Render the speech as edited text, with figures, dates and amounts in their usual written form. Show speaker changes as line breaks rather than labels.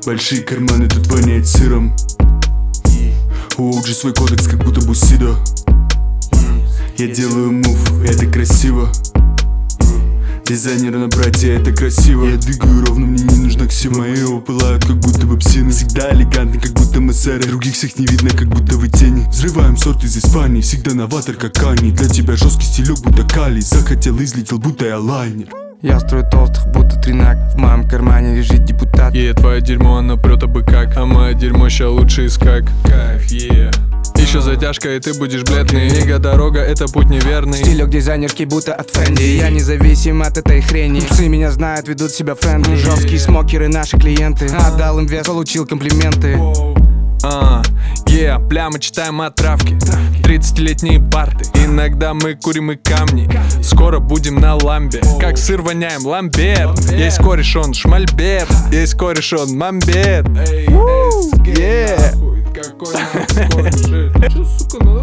Большие карманы, тут воняет сыром. У OG свой кодекс, как будто Бусидо. Я делаю мув, это красиво. Дизайнер на братья, это красиво. Я двигаю ровно, мне не нужна ксива. Мои его пылают, как будто бы псины. Всегда элегантны, как будто мы сэры. Других всех не видно, как будто вы тени. Взрываем сорт из Испании, всегда новатор, как Кани. Для тебя жесткий стилек, будто калий. Захотел, излетел, будто я лайнер.
Я строю толстых, будто тринак. В моем кармане лежит депутат.
Твое дерьмо, оно прет абы как. А мое дерьмо ща лучше из как. Кайф, Еще затяжка, и ты будешь бледный. Ига дорога, это путь неверный.
Стилек дизайнерский, будто от Фэнди. Я независим от этой хрени. Псы меня знают, ведут себя френдли. Жесткие смокеры, наши клиенты. Отдал им вес, получил комплименты.
Прямо читаем от травки. 30-летние парты. Иногда мы курим и камни. Скоро будем на ламбе. Как сыр воняем, ламбер. Есть кореш, он шмальбер. Есть кореш, он мамбер.
Какой нахуй кореш? Чё, сука,